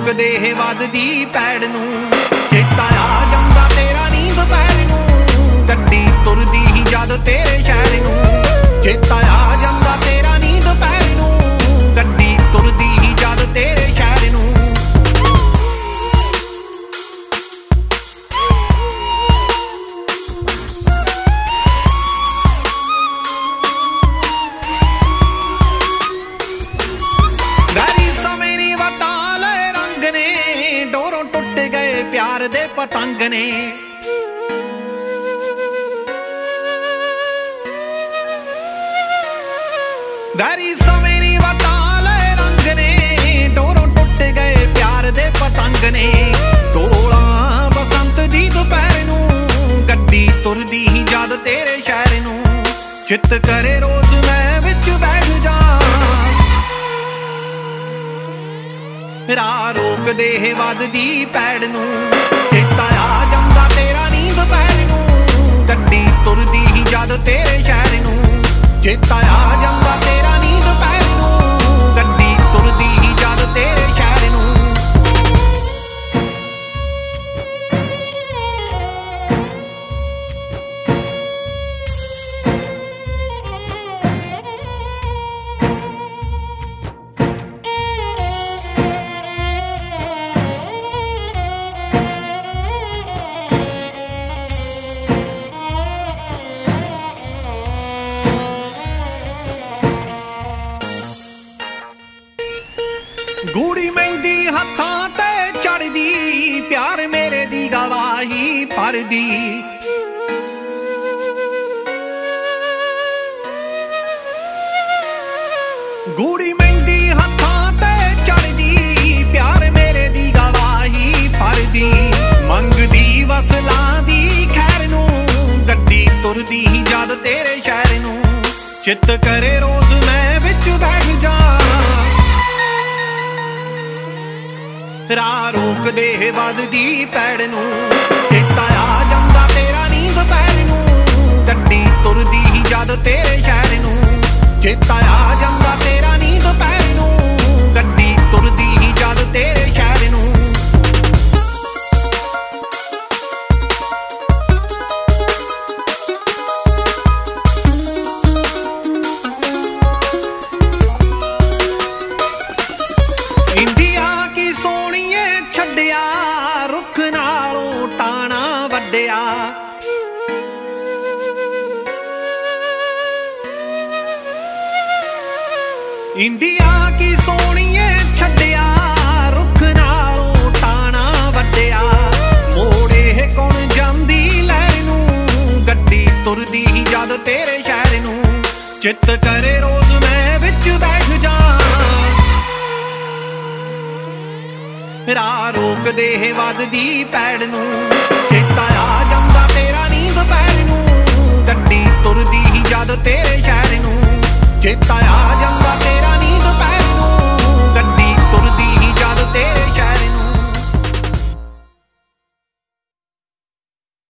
ਰੋਕਦੇ ਵੱਧਦੀ ਪੈੜ ਨੂੰ। ਚੇਤਾ ਆ ਜਾਂਦਾ ਤੇਰਾ ਨੀ ਦੁਪਹਿਰ ਨੂੰ, ਗੱਡੀ ਤੁਰਦੀ ਹੀ ਜਦ ਤੇਰੇ ਸ਼ਹਿਰ ਨੂੰ। ਚੇਤਾ ਆ ਜਾਂਦਾ ਤੇਰਾ ਨੀ ਦੁਪਹਿਰ ਨੂੰ, ਗੱਡੀ ਤੁਰਦੀ ਹੀ ਜਦ ਤੇਰੇ ਸ਼ਹਿਰ ਨੂੰ। प्यार दे पतंग ने वैरी सवेरी वटाल रंग ने, डोरों टुट गए प्यार दे पतंग ने। टोला बसंत दी दोपहर नूं, गड्डी तुरदी ही जद तेरे शहर नूं। चित करे रोज मैं विच बैठ जा, राह रोकदे ਵੱਧਦੀ ਪੈੜ ਨੂੰ। ਚੇਤਾ ਆ ਜਾਂਦਾ ਤੇਰਾ ਨੀ ਦੁਪਹਿਰ ਨੂੰ, ਗੱਡੀ ਤੁਰਦੀ ਹੀ ਜਦ ਤੇਰੇ ਸ਼ਹਿਰ ਨੂੰ। ਚੇਤਾ ਆ ਜਾਂਦਾ ਤੇਰਾ ਨੀ ਦੁਪਹਿਰ ਨੂੰ, ਗੱਡੀ ਤੁਰਦੀ ਹੀ ਜਦ ਤੇਰੇ ਸ਼ਹਿਰ ਨੂੰ। ਗੂੜੀ ਮਹਿੰਦੀ ਹੱਥਾਂ ਤੇ ਚੜਦੀ, ਪਿਆਰ ਮੇਰੇ ਦੀ ਗਵਾਹੀ ਭਰਦੀ। ਗੂੜੀ ਮਹਿੰਦੀ ਹੱਥਾਂ ਤੇ ਚੜਦੀ, ਪਿਆਰ ਮੇਰੇ ਦੀ ਗਵਾਹੀ ਭਰਦੀ। ਮੰਗਦੀ ਵਸਲਾਂ ਦੀ ਖੈਰ ਨੂੰ, ਗੱਡੀ ਤੁਰਦੀ ਹੀ ਜਦ ਤੇਰੇ ਸ਼ਹਿਰ ਨੂੰ। ਚਿੱਤ ਕਰੇ ਰੋਜ਼ ਮੈਂ ਵਿੱਚ ਬੈਠ ਜਾ, ਰਾਹ ਰੋਕਦੇ ਵੱਧਦੀ ਪੈੜ ਨੂੰ। ਚੇਤਾ ਆ ਜਾਂਦਾ ਤੇਰਾ ਨੀ ਦੁਪਹਿਰ ਨੂੰ, ਗੱਡੀ ਤੁਰਦੀ ਹੀ ਜਦ ਤੇਰੇ ਸ਼ਹਿਰ ਨੂੰ। ਚੇਤਾ ਆ ਜਾਂਦਾ ਤੇਰਾ ਨੀ ਦੁਪਹਿਰ ਨੂੰ, ਗੱਡੀ ਤੁਰਦੀ ਹੀ ਜਦ ਤੇਰੇ ਸ਼ਹਿਰ ਨੂੰ। ਇੰਡੀਆ ਕੀ ਸੋਹਣੀਏ ਛੱਡਿਆ, ਰੁੱਖ ਨਾਲੋਂ ਟਾਣਾ ਵੱਡਿਆ। ਇੰਡੀਆ ਕੀ ਸੋਹਣੀਏ ਛੱਡਿਆ, ਰੁੱਖ ਨਾਲੋਂ ਟਾਣਾ ਵੱਡਿਆ। ਮੋੜੇ ਕੌਣ ਜਾਂਦੀ ਲਹਿਰ ਨੂੰ, ਗੱਡੀ ਤੁਰਦੀ ਹੀ ਜਦ ਤੇਰੇ ਸ਼ਹਿਰ ਨੂੰ। ਚਿੱਤ ਕਰੇ ਰੋਜ਼ ਮੈਂ ਵਿੱਚ ਬੈਠ ਜਾ, ਰਾਹ ਰੋਕਦੇ ਵੱਧਦੀ ਪੈੜ ਨੂੰ। ਚੇਤਾ ਆ